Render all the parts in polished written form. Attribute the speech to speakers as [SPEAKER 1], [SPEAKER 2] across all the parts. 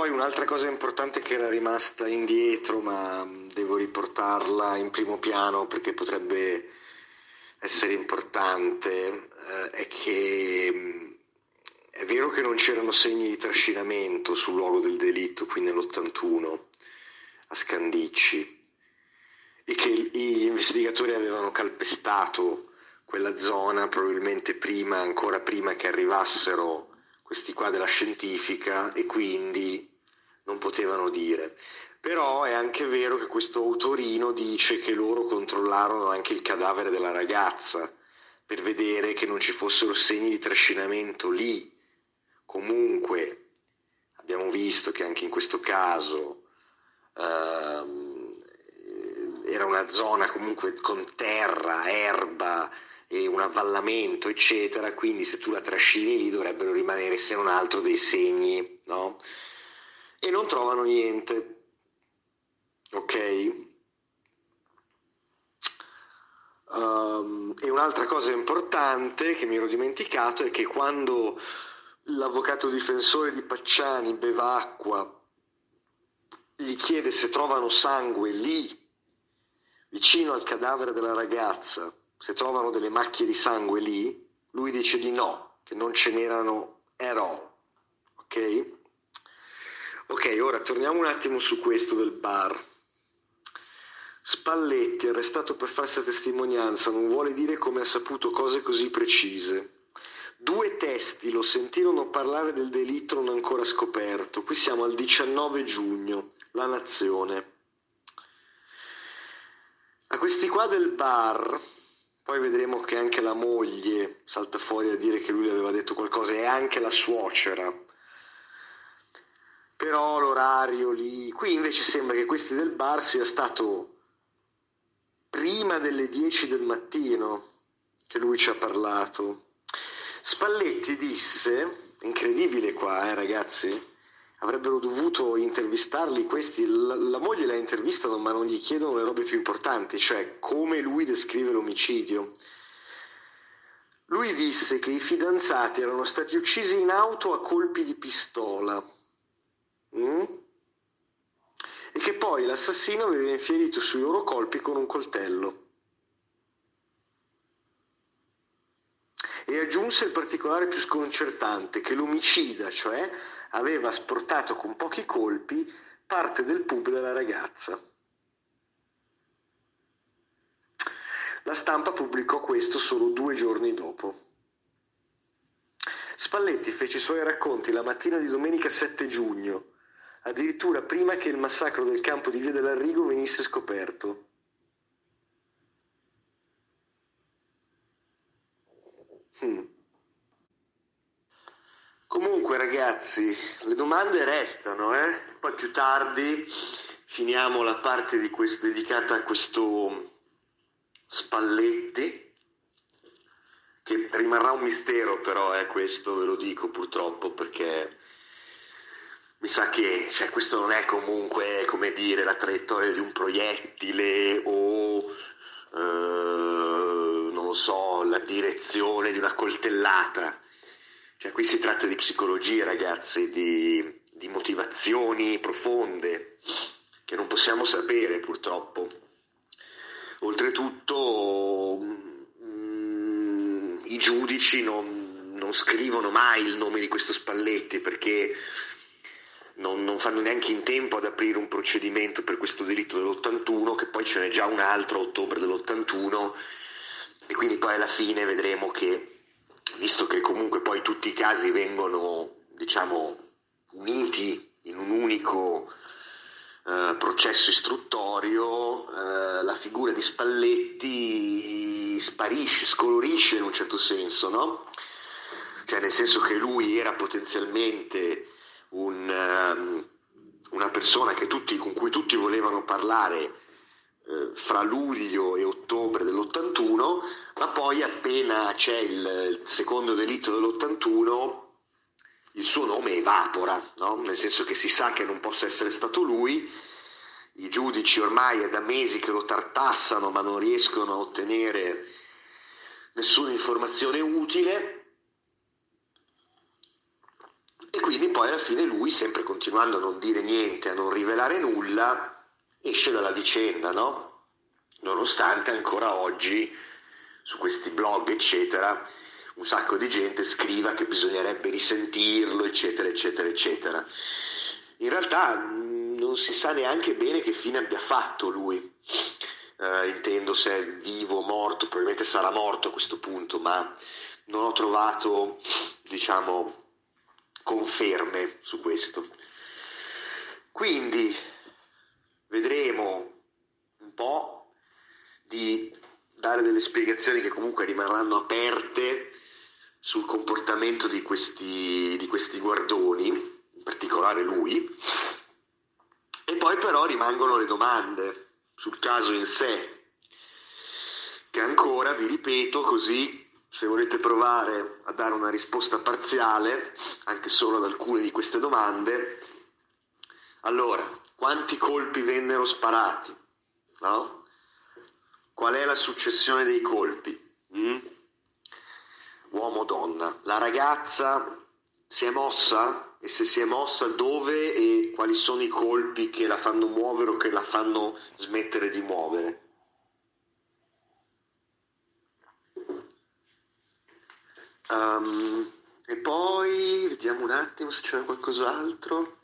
[SPEAKER 1] poi un'altra cosa importante che era rimasta indietro, ma devo riportarla in primo piano perché potrebbe essere importante, è che è vero che non c'erano segni di trascinamento sul luogo del delitto qui nell'81 a Scandicci, e che gli investigatori avevano calpestato quella zona probabilmente ancora prima che arrivassero questi qua della scientifica, e quindi non potevano dire. Però è anche vero che questo autorino dice che loro controllarono anche il cadavere della ragazza per vedere che non ci fossero segni di trascinamento lì. Comunque abbiamo visto che anche in questo caso era una zona comunque con terra, erba e un avvallamento, eccetera, quindi se tu la trascini lì dovrebbero rimanere, se non altro, dei segni, no? E non trovano niente, ok? E un'altra cosa importante che mi ero dimenticato è che quando l'avvocato difensore di Pacciani, Bevacqua, gli chiede se trovano sangue lì, vicino al cadavere della ragazza, se trovano delle macchie di sangue lì, lui dice di no, che non ce n'erano at all, ok? Ok, ora torniamo un attimo su questo del bar. Spalletti, arrestato per falsa testimonianza, non vuole dire come ha saputo cose così precise. 2 testi lo sentirono parlare del delitto non ancora scoperto. Qui siamo al 19 giugno, La Nazione. A questi qua del bar, poi vedremo che anche la moglie salta fuori a dire che lui le aveva detto qualcosa, e anche la suocera. Però l'orario lì, qui invece sembra che questi del bar sia stato prima delle 10 del mattino che lui ci ha parlato. Spalletti disse, incredibile qua, ragazzi, avrebbero dovuto intervistarli questi, la moglie la intervistano ma non gli chiedono le robe più importanti, cioè come lui descrive l'omicidio. Lui disse che i fidanzati erano stati uccisi in auto a colpi di pistola, e che poi l'assassino aveva infierito sui loro colpi con un coltello. E aggiunse il particolare più sconcertante, che l'omicida, cioè, aveva asportato con pochi colpi parte del pub della ragazza. La Stampa pubblicò questo solo 2 giorni dopo. Spalletti fece i suoi racconti la mattina di domenica 7 giugno, addirittura prima che il massacro del campo di Via dell'Arrigo venisse scoperto. Comunque ragazzi, le domande restano, Poi più tardi finiamo la parte di questo dedicata a questo Spalletti, che rimarrà un mistero però, questo ve lo dico purtroppo, perché mi sa che questo non è comunque, come dire, la traiettoria di un proiettile o non lo so, la direzione di una coltellata. Qui si tratta di psicologia, ragazzi, di motivazioni profonde che non possiamo sapere purtroppo. Oltretutto i giudici non scrivono mai il nome di questo Spalletti, perché non fanno neanche in tempo ad aprire un procedimento per questo delitto dell'81, che poi ce n'è già un altro a ottobre dell'81, e quindi poi alla fine vedremo che, visto che comunque poi tutti i casi vengono, uniti in un unico processo istruttorio, la figura di Spalletti scolorisce in un certo senso, no? Nel senso che lui era potenzialmente una persona con cui tutti volevano parlare fra luglio e ottobre dell'81, ma poi appena c'è il secondo delitto dell'81 il suo nome evapora, no? Nel senso che si sa che non possa essere stato lui, i giudici ormai è da mesi che lo tartassano ma non riescono a ottenere nessuna informazione utile, e quindi quindi poi alla fine lui, sempre continuando a non dire niente, a non rivelare nulla, esce dalla vicenda, no? Nonostante ancora oggi su questi blog eccetera un sacco di gente scriva che bisognerebbe risentirlo eccetera eccetera eccetera. In realtà non si sa neanche bene che fine abbia fatto lui, intendo se è vivo o morto, probabilmente sarà morto a questo punto, ma non ho trovato, diciamo, conferme su questo. Quindi vedremo un po' di dare delle spiegazioni che comunque rimarranno aperte sul comportamento di questi guardoni, in particolare lui, e poi però rimangono le domande sul caso in sé, che ancora, vi ripeto, così se volete provare a dare una risposta parziale, anche solo ad alcune di queste domande. Allora, quanti colpi vennero sparati? No? Qual è la successione dei colpi? Uomo-donna. La ragazza si è mossa? E se si è mossa, dove e quali sono i colpi che la fanno muovere o che la fanno smettere di muovere? E poi vediamo un attimo se c'era qualcos'altro.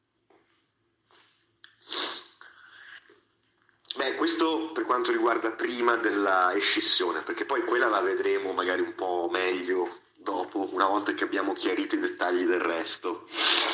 [SPEAKER 1] Beh, questo per quanto riguarda prima della escissione, perché poi quella la vedremo magari un po' meglio dopo, una volta che abbiamo chiarito i dettagli del resto.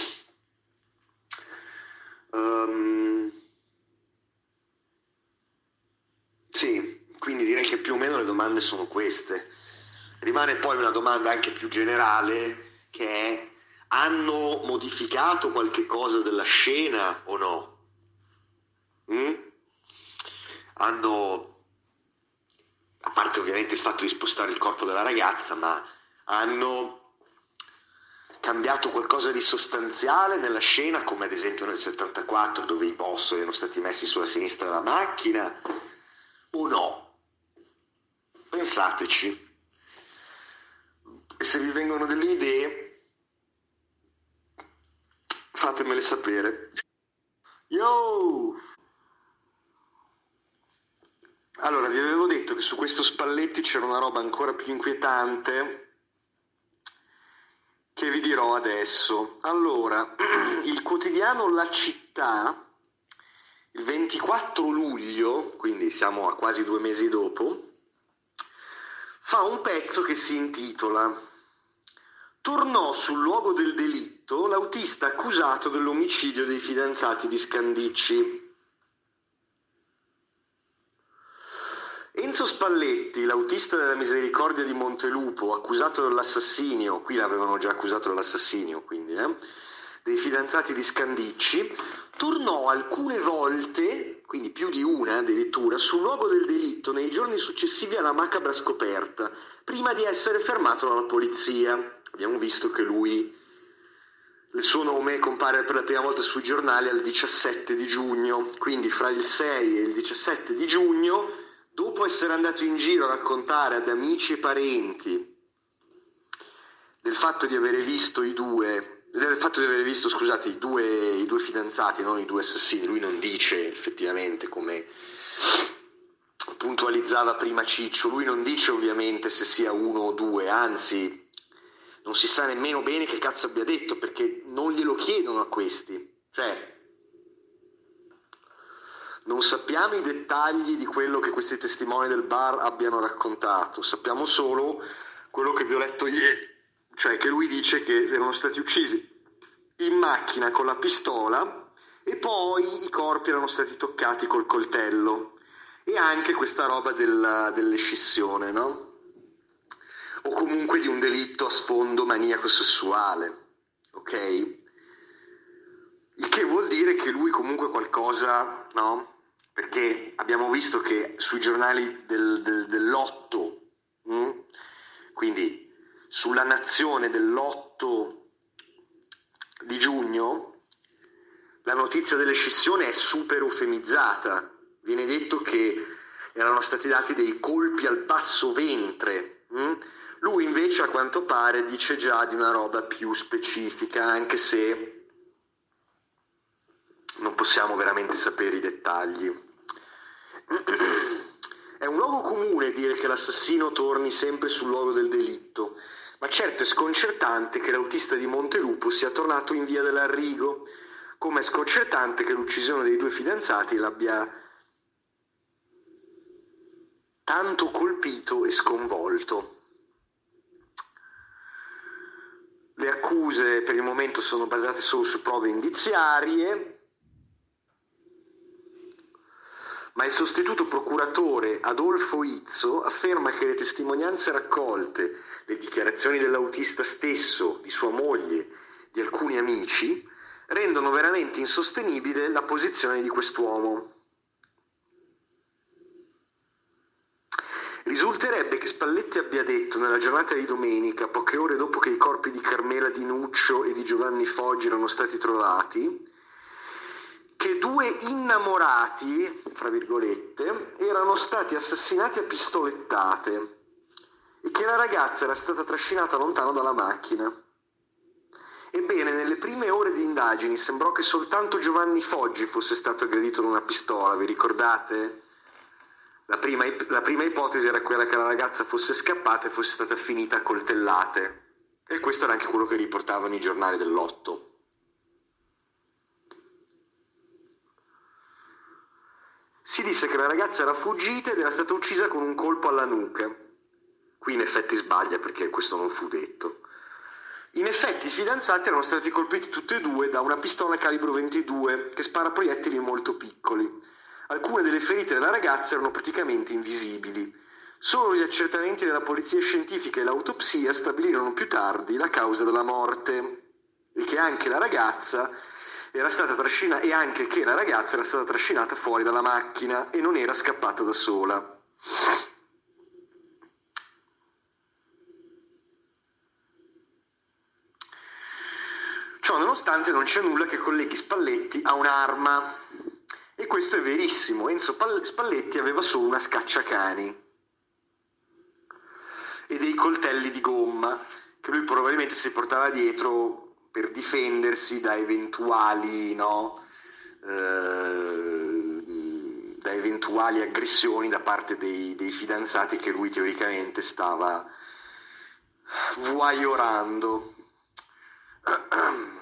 [SPEAKER 1] Sì, quindi direi che più o meno le domande sono queste. Rimane poi una domanda anche più generale, che è: hanno modificato qualche cosa della scena o no? Hanno, a parte ovviamente il fatto di spostare il corpo della ragazza, ma hanno cambiato qualcosa di sostanziale nella scena, come ad esempio nel 74 dove i boss erano stati messi sulla sinistra della macchina, o no? Pensateci. E se vi vengono delle idee, fatemele sapere. Yo! Allora, vi avevo detto che su questo Spalletti c'era una roba ancora più inquietante che vi dirò adesso. Allora, il quotidiano La Città, il 24 luglio, quindi siamo a quasi 2 mesi dopo, fa un pezzo che si intitola «Tornò sul luogo del delitto l'autista accusato dell'omicidio dei fidanzati di Scandicci». Enzo Spalletti, l'autista della Misericordia di Montelupo, accusato dell'assassinio, qui l'avevano già accusato dell'assassinio, quindi, dei fidanzati di Scandicci, tornò alcune volte, quindi più di una addirittura, sul luogo del delitto nei giorni successivi alla macabra scoperta, prima di essere fermato dalla polizia. Abbiamo visto che il suo nome compare per la prima volta sui giornali al 17 di giugno, quindi fra il 6 e il 17 di giugno, dopo essere andato in giro a raccontare ad amici e parenti del fatto di avere visto i due fidanzati, non i due assassini. Lui non dice effettivamente, come puntualizzava prima Ciccio, lui non dice ovviamente se sia uno o due, anzi non si sa nemmeno bene che cazzo abbia detto, perché non glielo chiedono a questi, cioè non sappiamo i dettagli di quello che questi testimoni del bar abbiano raccontato, sappiamo solo quello che vi ho letto ieri, cioè che lui dice che erano stati uccisi in macchina con la pistola e poi i corpi erano stati toccati col coltello, e anche questa roba dell'escissione, no? O comunque di un delitto a sfondo maniaco-sessuale, ok? Il che vuol dire che lui comunque qualcosa, no? Perché abbiamo visto che sui giornali dell'8, quindi sulla Nazione dell'8 di giugno, la notizia dell'escissione è super eufemizzata. Viene detto che erano stati dati dei colpi al basso ventre, Lui invece a quanto pare dice già di una roba più specifica, anche se non possiamo veramente sapere i dettagli. È un luogo comune dire che l'assassino torni sempre sul luogo del delitto, ma certo è sconcertante che l'autista di Montelupo sia tornato in via dell'Arrigo, come è sconcertante che l'uccisione dei due fidanzati l'abbia tanto colpito e sconvolto. Le accuse per il momento sono basate solo su prove indiziarie, ma il sostituto procuratore Adolfo Izzo afferma che le testimonianze raccolte, le dichiarazioni dell'autista stesso, di sua moglie, di alcuni amici, rendono veramente insostenibile la posizione di quest'uomo. Risulterebbe che Spalletti abbia detto nella giornata di domenica, poche ore dopo che i corpi di Carmela Di Nuccio e di Giovanni Foggi erano stati trovati, che due innamorati, fra virgolette, erano stati assassinati a pistolettate e che la ragazza era stata trascinata lontano dalla macchina. Ebbene, nelle prime ore di indagini sembrò che soltanto Giovanni Foggi fosse stato aggredito con una pistola, vi ricordate? La prima ipotesi era quella che la ragazza fosse scappata e fosse stata finita a coltellate. E questo era anche quello che riportavano i giornali dell'8. Si disse che la ragazza era fuggita ed era stata uccisa con un colpo alla nuca. Qui in effetti sbaglia perché questo non fu detto. In effetti i fidanzati erano stati colpiti tutti e due da una pistola calibro 22 che spara proiettili molto piccoli. Alcune delle ferite della ragazza erano praticamente invisibili. Solo gli accertamenti della polizia scientifica e l'autopsia stabilirono più tardi la causa della morte e che anche la ragazza era stata trascinata fuori dalla macchina e non era scappata da sola. Ciò nonostante non c'è nulla che colleghi Spalletti a un'arma. E questo è verissimo, Enzo Spalletti aveva solo una scacciacani e dei coltelli di gomma che lui probabilmente si portava dietro per difendersi da eventuali, da eventuali aggressioni da parte dei fidanzati che lui teoricamente stava voyeurando.